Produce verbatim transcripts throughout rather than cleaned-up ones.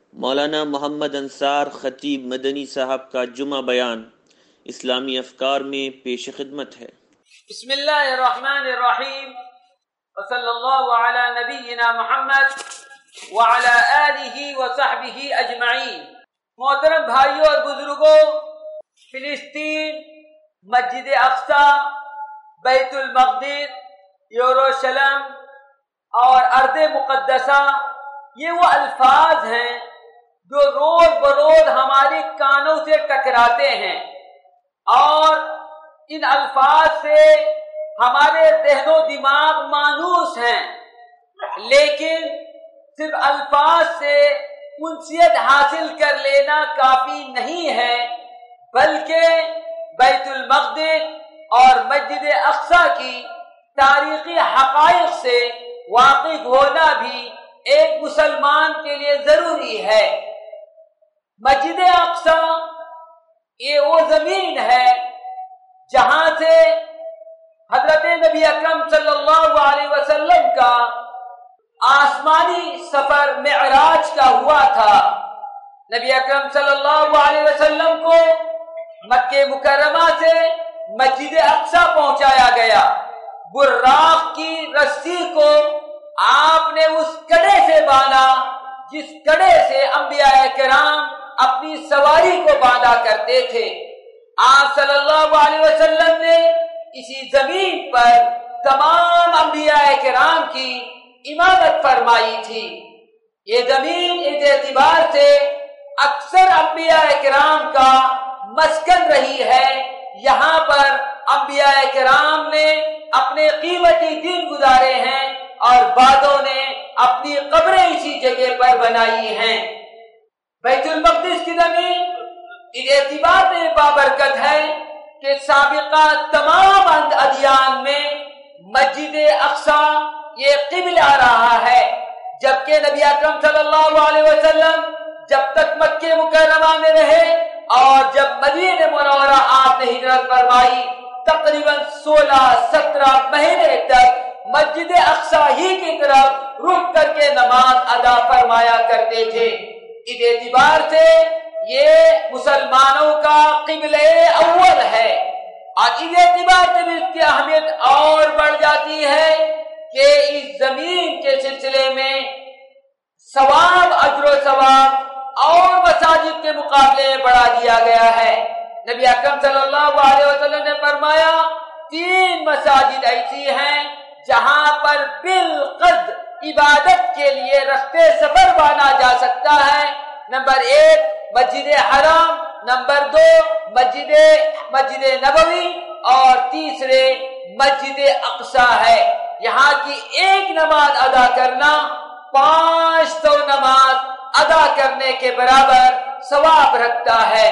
مولانا محمد انصار خطیب مدنی صاحب کا جمعہ بیان اسلامی افکار میں پیش خدمت ہے۔ بسم اللہ الرحمن الرحیم وصلی اللہ علی نبینا محمد وعلی آلہ وصحبہ اجمعین۔ محترم بھائیوں اور بزرگوں، فلسطین، مسجد اقصی، بیت المقدس، یروشلم اور ارض مقدسہ، یہ وہ الفاظ ہیں جو روز بروز ہمارے کانوں سے ٹکراتے ہیں اور ان الفاظ سے ہمارے ذہن و دماغ مانوس ہیں، لیکن صرف الفاظ سے انسیت حاصل کر لینا کافی نہیں ہے، بلکہ بیت المقدس اور مسجد اقصی کی تاریخی حقائق سے واقف ہونا بھی ایک مسلمان کے لیے ضروری ہے۔ مسجد اقصی یہ وہ زمین ہے جہاں سے حضرت نبی اکرم صلی اللہ علیہ وسلم کا آسمانی سفر معراج کا ہوا تھا۔ نبی اکرم صلی اللہ علیہ وسلم کو مکہ مکرمہ سے مسجد اقصی پہنچایا گیا۔ براق کی رسی کو آپ نے اس کڑے سے باندھا جس کڑے سے انبیاء کرام اپنی سواری کو باندھا کرتے تھے۔ آپ صلی اللہ علیہ وسلم نے اسی زمین پر تمام انبیاء کرام کی امامت فرمائی تھی۔ یہ زمین اس اعتبار سے اکثر انبیاء کرام کا مسکن رہی ہے۔ یہاں پر انبیاء کرام نے اپنے قیمتی دن گزارے ہیں اور بعضوں نے اپنی قبریں اسی جگہ پر بنائی ہیں۔ بیت المقدس کی زمین اس اعتبار میں بابرکت ہے کہ سابقہ تمام ادیان میں مسجد اقصی یہ قبلہ رہا ہے، جبکہ نبی اکرم صلی اللہ علیہ وسلم جب تک مکہ مکرمہ میں رہے اور جب مدینہ منورہ آپ نے ہجرت فرمائی، تقریباً سولہ سترہ مہینے تک مسجد اقصی ہی کی طرف رخ کر کے نماز ادا فرمایا کرتے تھے۔ اس اعتبار سے یہ مسلمانوں کا قبلہ اول ہے، اور اس اعتبار سے بھی اس کی اہمیت اور بڑھ جاتی ہے کہ اس زمین کے سلسلے میں ثواب، اجر و ثواب اور مساجد کے مقابلے میں بڑھا دیا گیا ہے۔ نبی اکرم صلی اللہ علیہ وسلم نے فرمایا تین مساجد ایسی ہیں جہاں پر بالقد عبادت کے لیے رخت سفر بانا جا سکتا ہے۔ نمبر ایک مسجد حرام، نمبر دو مسجد مسجد نبوی اور تیسرے مسجد اقصی ہے۔ یہاں کی ایک نماز ادا کرنا پانچ سو نماز ادا کرنے کے برابر ثواب رکھتا ہے۔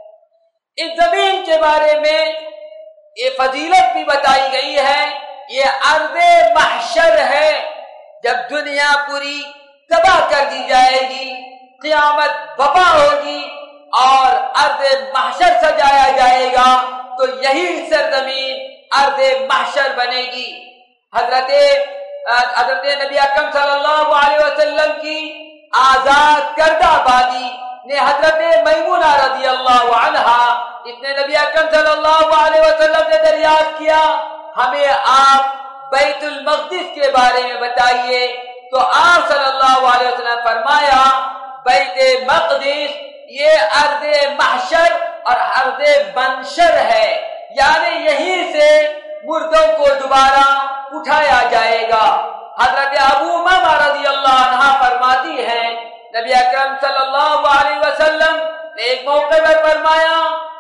اس زمین کے بارے میں یہ فضیلت بھی بتائی گئی ہے، یہ ارض محشر ہے۔ جب دنیا پوری تباہ کر دی جائے گی، قیامت بپا ہوگی اور ارض محشر سجایا جائے گا تو یہی سرزمین ارض محشر بنے گی۔ حضرت حضرت نبی اکرم صلی اللہ علیہ وسلم کی آزاد کردہ بانی نے حضرت میمونہ رضی اللہ عنہا، اس نے نبی اکرم صلی اللہ علیہ وسلم سے دریافت کیا ہمیں آپ بیت المقدس کے بارے میں بتائیے، تو آپ صلی اللہ علیہ وسلم نے فرمایا بیت مقدس یہ ارض محشر اور ارض منشر ہے، یعنی یہیں سے مردوں کو دوبارہ اٹھایا جائے گا۔ حضرت ابو امامہ رضی اللہ عنہ فرماتی ہیں نبی اکرم صلی اللہ علیہ وسلم نے ایک موقع پر فرمایا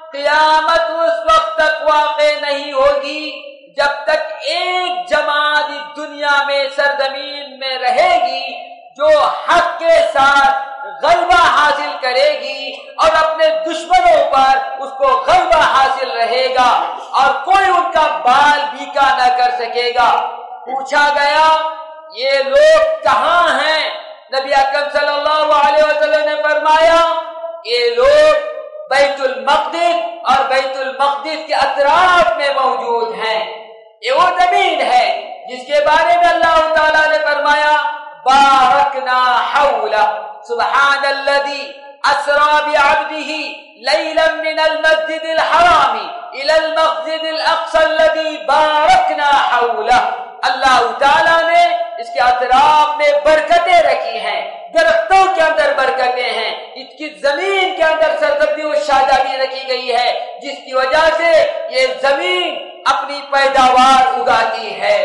قیامت اس وقت تک واقع نہیں ہوگی جب تک ایک جماعت دنیا میں سرزمین میں رہے گی جو حق کے ساتھ غلبہ حاصل کرے گی اور اپنے دشمنوں پر اس کو غلبہ حاصل رہے گا اور کوئی ان کا بال بیکا نہ کر سکے گا۔ پوچھا گیا یہ لوگ کہاں ہیں؟ نبی اکرم صلی اللہ علیہ وسلم نے فرمایا یہ لوگ بیت المقدس اور بیت المقدس کے اطراف میں موجود ہیں۔ یہ وہ زمین ہے جس کے بارے میں اللہ تعالیٰ نے فرمایا بارکنا حولہ، سبحان الذی اسرا بعبده لیلا من المسجد الحرام الى المسجد الاقصى الذي باركنا حوله. اللہ تعالیٰ نے اس کے اطراف میں برکتیں رکھی ہیں، درختوں کے اندر برکتیں ہیں، اس کی زمین کے اندر سرسبزی و شادابی رکھی گئی ہے، جس کی وجہ سے یہ زمین اپنی پیداوار اگاتی ہے.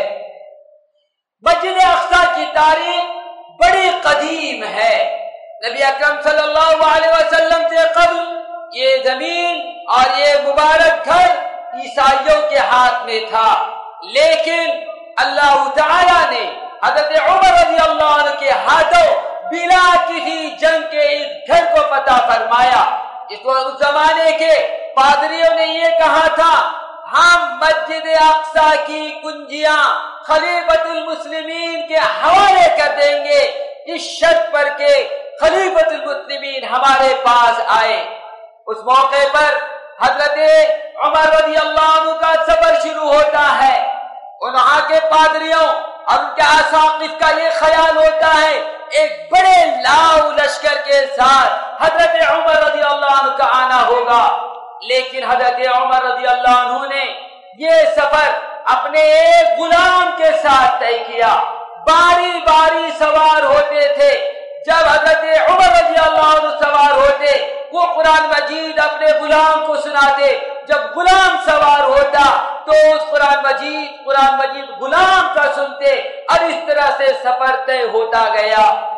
مسجد اقصی کی تاریخ بڑی قدیم ہے. نبی اکرم صلی اللہ علیہ وسلم سے قبل یہ زمین اور یہ مبارک گھر عیسائیوں کے ہاتھ میں تھا، لیکن اللہ تعالیٰ نے حضرت عمر رضی اللہ عنہ کے ہاتھوں بلا کسی جنگ کے اس گھر کو فتح فرمایا. اس اس زمانے کے پادریوں نے یہ کہا تھا ہم مسجد اقصی کی کنجیاں خلیفۃ المسلمین کے حوالے کر دیں گے اس شرط پر کہ خلیفۃ المسلمین ہمارے پاس آئے. اس موقع پر حضرت عمر رضی اللہ عنہ کا سفر شروع ہوتا ہے. وہاں کے پادریوں اور ان کے اساقف کا یہ خیال ہوتا ہے ایک بڑے لاؤ لشکر کے ساتھ حضرت عمر رضی اللہ عنہ کا آنا ہوگا، لیکن حضرت عمر رضی اللہ عنہ نے یہ سفر اپنے ایک غلام کے ساتھ طے کیا. باری باری سوار ہوتے تھے. جب حضرت عمر رضی اللہ عنہ سوار ہوتے وہ قرآن مجید اپنے غلام کو سناتے. جب غلام سوار ہوتا تو اس قرآن مجید قرآن مجید غلام کا سنتے اور اس طرح سے سفر طے ہوتا گیا.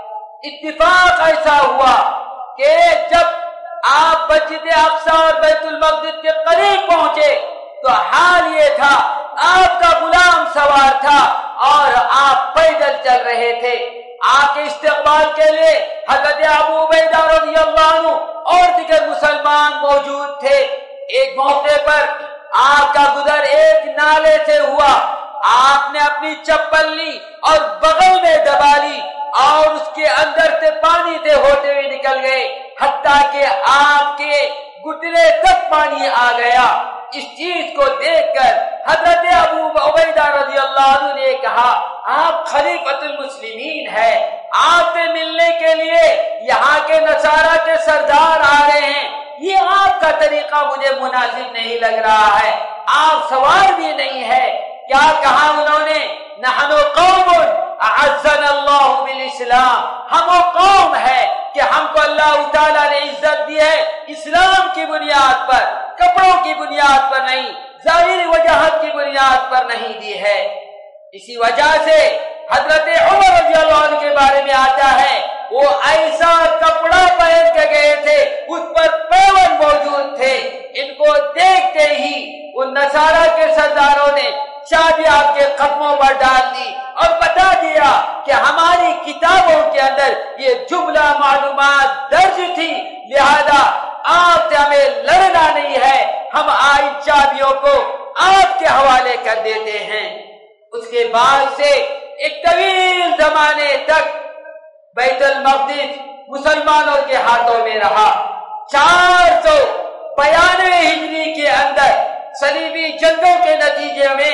اتفاق ایسا ہوا کہ جب آپ مسجد اقصی اور بیت المقدس کے قریب پہنچے تو حال یہ تھا آپ کا غلام سوار تھا اور آپ پیدل چل رہے تھے. آپ کے استقبال کے لیے حضرت ابو عبیدہ رضی اللہ عنہ اور دیگر مسلمان موجود تھے. ایک موقع پر آپ کا گزر ایک نالے سے ہوا. آپ نے اپنی چپل لی اور بغل میں دبا لی اور اس کے اندر سے پانی سے ہوتے ہوئے نکل گئے حتیٰ کہ آپ کے گھٹنے تک پانی آ گیا. اس چیز کو دیکھ کر حضرت ابو عبیدہ رضی اللہ عنہ نے کہا آپ خلیفۃ المسلمین ہیں، آپ سے ملنے کے لیے یہاں کے نصارہ کے سردار آ رہے ہیں، یہ آپ کا طریقہ مجھے مناسب نہیں لگ رہا ہے، آپ سوار بھی نہیں ہے. کیا کہا انہوں نے؟ نحن قوم اعزنا اللہ بالاسلام، ہم وہ قوم ہے کہ ہم کو اللہ تعالیٰ نے عزت دی ہے اسلام کی بنیاد پر، کپڑوں کی بنیاد پر نہیں، ظاہری وجاہت کی بنیاد پر نہیں دی ہے. اسی وجہ سے حضرت عمر رضی اللہ عنہ کے بارے میں آتا ہے وہ ایسا کپڑا پہن کے گئے تھے اس پر پیون موجود تھے. ان کو دیکھتے ہی ان نصارہ کے سرداروں نے چابی آپ کے قدموں پر ڈال دی اور بتا دیا کہ ہماری کتابوں کے اندر یہ جملہ معلومات درج تھی، لہذا آپ سے ہمیں لڑنا نہیں ہے، ہم آئین چابیوں کو آپ کے حوالے کر دیتے ہیں. اس کے بعد سے ایک طویل زمانے تک بیت المقدس مسلمانوں کے ہاتھوں میں رہا. چار سو بیانوے ہجری کے اندر صلیبی جنگوں کے نتیجے میں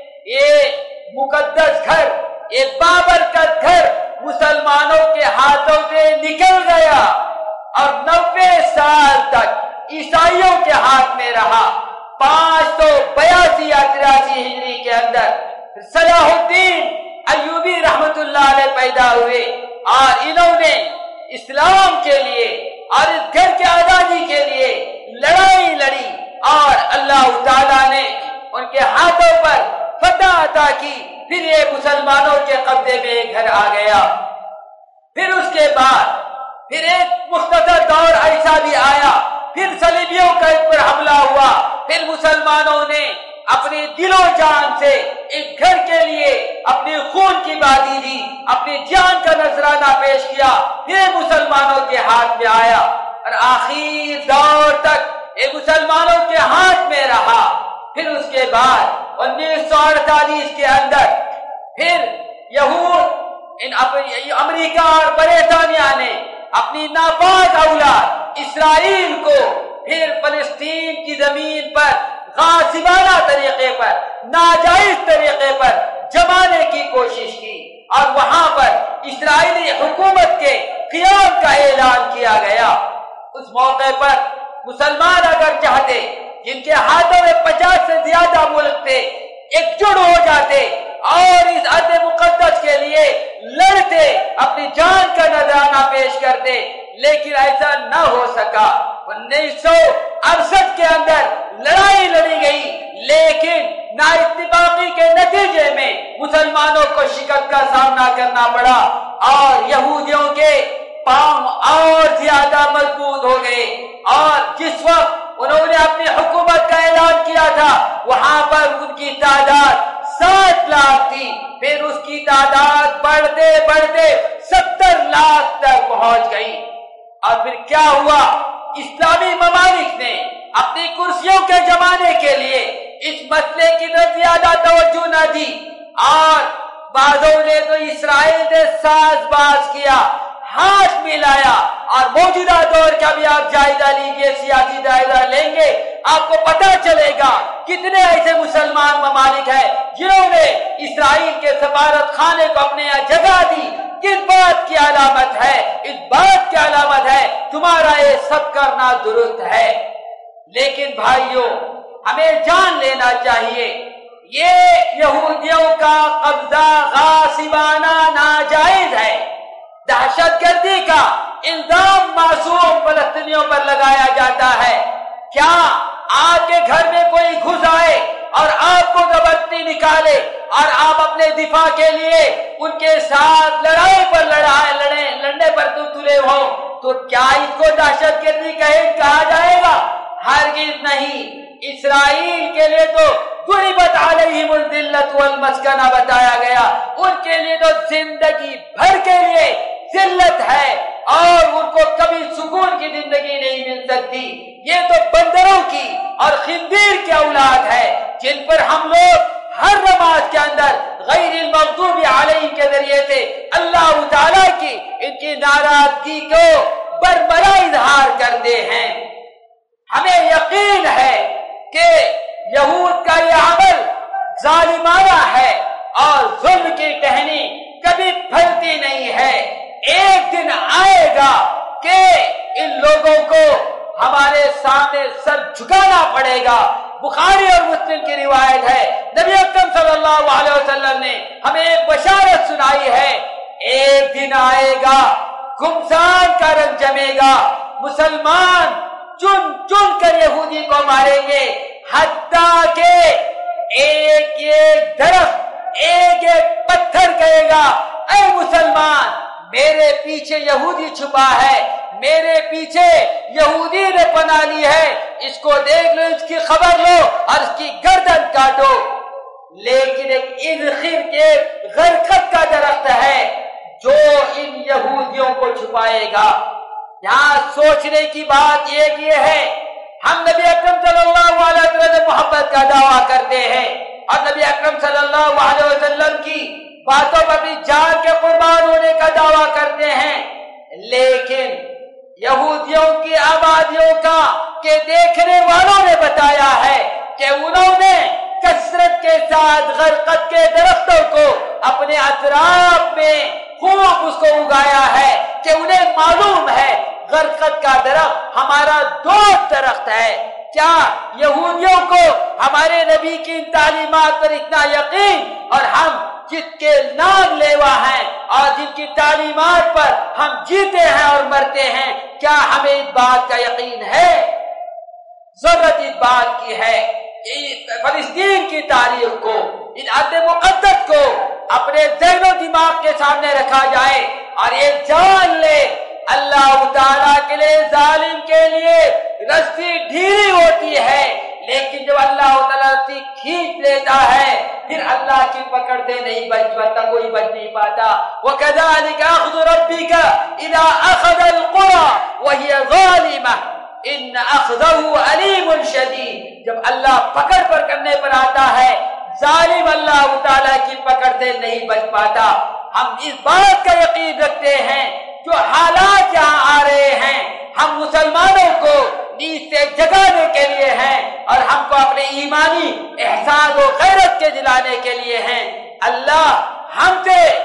یہ مقدس گھر، یہ بابرکت گھر مسلمانوں کے ہاتھوں سے نکل گیا اور نوے سال تک عیسائیوں کے ہاتھ میں رہا. پانچ سو بیاسی یا تراسی ہجری کے اندر صلاح الدین ایوبی رحمت اللہ علیہ پیدا ہوئے اور انہوں نے اسلام کے لیے اور اس گھر کے آزادی کے لیے لڑائی لڑی اور اللہ تعالیٰ نے ان کے ہاتھوں پر فتح عطا کی. پھر یہ مسلمانوں کے قبضے میں ایک گھر آ گیا. پھر اس کے بعد پھر ایک مختصر دور ایسا بھی آیا، پھر صلیبیوں کا اس پر حملہ ہوا. پھر مسلمانوں نے اپنی دل و جان سے اس گھر کے لیے اپنی خون کی بازی دی، اپنی جان کا نذرانہ پیش کیا. یہ مسلمانوں کے ہاتھ میں آیا اور آخر دور تک یہ مسلمانوں کے ہاتھ میں رہا. پھر اس کے بعد انیس سو اڑتالیس کے اندر پھر یہود ان امریکہ اور برطانیہ نے اپنی ناپاک اولاد اسرائیل کو پھر فلسطین کی زمین پر غاصبانہ طریقے پر، ناجائز طریقے پر جمانے کی کوشش کی. اور وہاں پر اسرائیلی حکومت کے قیام کا اعلان کیا گیا۔ اس موقع پر مسلمان اگر چاہتے، جن کے ہاتھوں میں پچاس سے زیادہ ملک تھے، ایک جڑ ہو جاتے اور اس عہد مقدس کے لیے لڑتے، اپنی جان کا نذرانہ پیش کرتے، لیکن ایسا نہ ہو سکا۔ انیس سو اڑسٹھ کے اندر لڑائی لڑی گئی، لیکن نا اتفاقی کے نتیجے میں مسلمانوں کو شکست کا سامنا کرنا پڑا اور یہودیوں کے پاؤں اور زیادہ مضبوط ہو گئے۔ اور جس وقت انہوں نے اپنی حکومت کا اعلان کیا تھا، وہاں پر ان کی تعداد سات لاکھ تھی، پھر اس کی تعداد بڑھتے بڑھتے ستر لاکھ تک پہنچ گئی۔ اور پھر کیا ہوا؟ اسلامی ممالک نے اپنی کرسیوں کے جمانے کے لیے اس مسئلے کی طرف زیادہ توجہ نہ دی، اور بعضوں نے تو اسرائیل سے ساز باز کیا، ہاتھ ملایا۔ اور موجودہ دور کا بھی آپ جائزہ لیجئے، سیاسی جائزہ لیں گے، آپ کو پتہ چلے گا کتنے ایسے مسلمان ممالک ہیں جنہوں نے اسرائیل کے سفارت خانے کو اپنے یہاں جگہ دی۔ کس بات کی علامت ہے؟ اس بات کی علامت ہے تمہارا یہ سب کرنا درست ہے۔ لیکن بھائیوں، ہمیں جان لینا چاہیے، یہ یہودیوں کا قبضہ غاصبانہ ناجائز ہے۔ دہشت گردی کا الزام معصوم فلسطینیوں پر لگایا جاتا ہے۔ کیا آپ کے گھر میں کوئی گھس آئے اور آپ کو زبردستی نکالے اور آپ اپنے دفاع کے لیے ان کے ساتھ لڑائی پر لڑائے لڑے لڑنے پر تو تلے ہو، تو کیا اس کو دہشت گردی کہا جائے گا؟ ہرگز نہیں۔ اسرائیل کے لیے تو ضربت علیہم الذلۃ والمسکنہ بتایا گیا، ان کے لیے تو زندگی بھر کے لیے ذلت ہے اور ان کو کبھی سکون کی زندگی نہیں مل سکتی۔ یہ تو بندروں کی اور خنزیر کی اولاد ہے، جن پر ہم لوگ ہر نماز کے اندر غیر المغضوب علیہم کے ذریعے سے اللہ تعالیٰ کی ان کی ناراضگی کو بربلا اظہار کرتے ہیں۔ ہمیں یقین ہے کہ یہود کا یہ عمل ظالمانہ ہے اور ظلم کی ٹہنی کبھی پھلتی نہیں ہے۔ ایک دن آئے گا کہ ان لوگوں کو ہمارے سامنے سر جھکانا پڑے گا۔ بخاری اور مسلم کی روایت ہے، نبی اکرم صلی اللہ علیہ وسلم نے ہمیں ایک بشارت سنائی ہے، ایک دن آئے گا، گمسان کا رنگ جمے گا، مسلمان چن چن کر یہودی کو ماریں گے، حتیٰ کہ ایک ایک درخت ایک ایک پتھر کہے گا، اے مسلمان میرے پیچھے یہودی چھپا ہے، میرے پیچھے یہودی نے پناہ لی ہے، اس کو دیکھ لو، اس کی خبر لو اور اس کی گردن کاٹو۔ لیکن ایک اذخر کے غرقت کا درخت ہے جو ان یہودیوں کو چھپائے گا۔ یہاں سوچنے کی بات ایک یہ ہے، ہم نبی اکرم صلی اللہ علیہ وسلم محبت کا دعویٰ کرتے ہیں اور نبی اکرم صلی اللہ علیہ وسلم کی باتوں پر بھی جان کے قربان ہونے کا دعویٰ کرتے ہیں، لیکن یہودیوں کی آبادیوں کا کہ دیکھنے والوں نے بتایا ہے کہ انہوں نے کثرت کے ساتھ غرقت کے درختوں کو اپنے اطراف میں خوب اس کو اگایا ہے کہ انہیں معلوم ہے غرقت کا درخت ہمارا دوست درخت ہے۔ کیا یہودیوں کو ہمارے نبی کی تعلیمات پر اتنا یقین، اور ہم جس کے نام لیوا ہیں اور جن کی تعلیمات پر ہم جیتے ہیں اور مرتے ہیں، کیا ہمیں اس بات کا یقین ہے؟ ضرورت اس بات کی ہے فلسطین کی تاریخ کو، ان عہد مقدس کو اپنے ذہن و دماغ کے سامنے رکھا جائے اور یہ جان لے اللہ تعالیٰ کے لیے ظالم کے لیے رسی ڈھیلی ہوتی ہے، لیکن جب اللہ تعالیٰ رسی کھینچ لیتا ہے پھر اللہ کی پکڑ سے نہیں بچ پاتا، کوئی بچ نہیں پاتا۔ وَكَذَلِكَ أَخْذُ رَبِّكَ إِذَا أَخَذَ الْقُرَى وَهِيَ ظَالِمَةٌ إِنَّ أَخْذَهُ أَلِيمٌ شَدِيدٌ۔ جب اللہ پکڑ پر کرنے پر آتا ہے، ظالم اللہ تعالیٰ کی پکڑ سے نہیں بچ پاتا۔ ہم اس بات کا یقین رکھتے ہیں جو حالات یہاں آ رہے ہیں ہم مسلمانوں کو نیند سے جگانے کے لیے ہیں اور ہم کو اپنے ایمانی احساس و غیرت کے دلانے کے لیے ہیں۔ اللہ ہم سے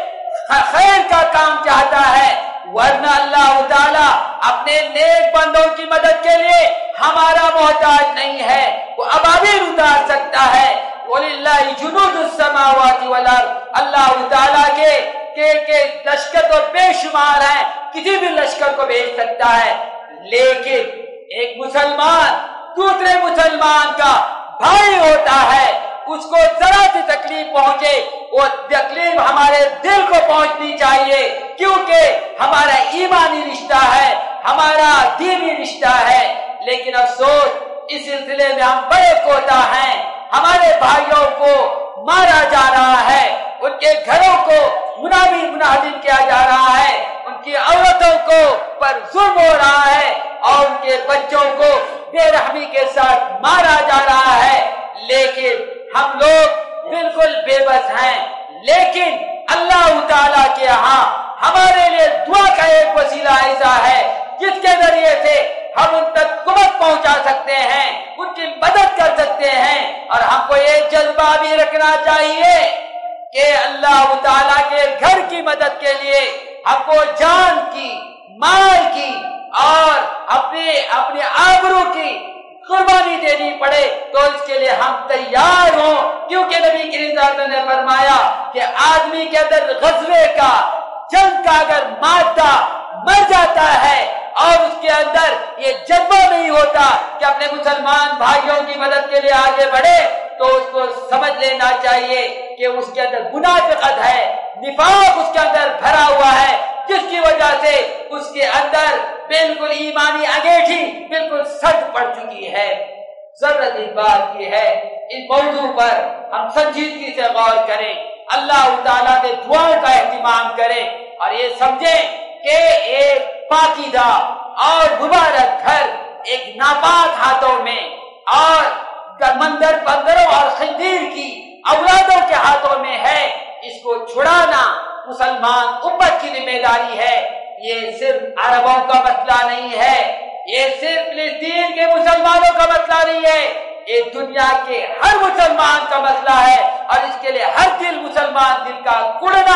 خیر کا کام چاہتا ہے، ورنہ اللہ تعالی اپنے نیک بندوں کی مدد کے لیے ہمارا محتاج نہیں ہے، وہ ابابیل اتار سکتا ہے۔ وَلِلَّهِ جُنُودُ السَّمَاوَاتِ وَالْأَرْضِ، اللہ تعالیٰ کے کہ کہ لشکر تو بے شمار ہیں، کسی بھی لشکر کو بھیج سکتا ہے، لیکن ایک مسلمان دوسرے مسلمان کا بھائی ہوتا ہے، اس کو ذرا سی تکلیف پہنچے وہ تکلیف ہمارے دل کو پہنچنی چاہیے، کیونکہ ہمارا ایمانی رشتہ ہے، ہمارا دینی رشتہ ہے۔ لیکن افسوس اس سلسلے میں ہم بڑے کوتاہ ہیں، ہمارے بھائیوں کو مارا جا رہا ہے، ان کے گھروں کو منابی منہدم کیا جا رہا ہے، ان کی عورتوں کو پر ظلم ہو رہا ہے، اور ان کے بچوں کو بے رحمی کے ساتھ مارا جا رہا ہے، لیکن ہم لوگ بالکل بے بس ہیں۔ لیکن اللہ تعالیٰ کے ہاں ہمارے لیے دعا کا ایک وسیلہ ایسا ہے جس کے ذریعے سے ہم ان تک قوت پہنچا سکتے ہیں، ان کی مدد کر سکتے ہیں، اور ہم کو یہ جذبہ بھی رکھنا چاہیے کہ اللہ تعالیٰ کے گھر کی مدد کے لیے ہم کو جان کی، مال کی اور اپنی اپنی آبرو کی قربانی دینی پڑے تو اس کے لیے ہم تیار ہوں، کیونکہ نبی کریم صلی اللہ علیہ وسلم نے فرمایا کہ آدمی کے اندر غزوے کا، جنگ کا اگر مادہ مر جاتا ہے اور اس کے اندر یہ جذبہ نہیں ہوتا کہ اپنے مسلمان بھائیوں کی مدد کے لیے آگے بڑھے، تو اس کو سمجھ لینا چاہیے کہ اس کے اندر منافقت ہے، نفاق اس کے اندر بھرا ہوا ہے، جس کی وجہ سے اس کے اندر بالکل ایمانی انگیٹھی بالکل سٹ پڑ چکی ہے۔ ضرورت اس بات کی ہے اس موضوع پر ہم سنجیدگی سے غور کریں، اللہ تعالیٰ کے دعاؤں کا اہتمام کریں، اور یہ سمجھیں کہ ایک پاکیزہ اور مبارک گھر ایک ناپاک ہاتھوں میں اور مندر بندروں اور خنزیر کی اولادوں کے ہاتھوں میں ہے، اس کو چھڑانا مسلمان امت کی ذمہ داری ہے۔ یہ صرف عربوں کا مسئلہ نہیں ہے، یہ صرف فلسطین کے مسلمانوں کا مسئلہ نہیں ہے، یہ دنیا کے ہر مسلمان کا مسئلہ ہے، اور اس کے لیے ہر دل مسلمان دل کا کڑنا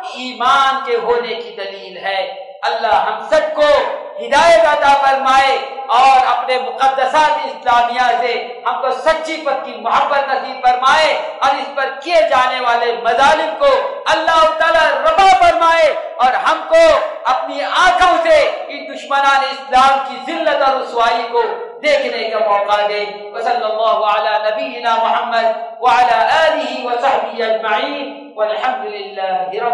ایمان کے ہونے کی دلیل ہے۔ اللہ ہم سب کو ہدایت عطا فرمائے اور اپنے مقدسات اسلامیہ سے ہم کو سچی پکی محبت نصیب فرمائے، اور اس پر کیے جانے والے مظالم کو اللہ تعالیٰ رفع فرمائے، اور ہم کو اپنی آنکھوں سے ان دشمنان اسلام کی ذلت اور رسوائی کو دیکھنے کا موقع دے۔ وصلی اللہ علی نبینا محمد وعلی آلہ وصحبہ اجمعین، والحمد للہ رب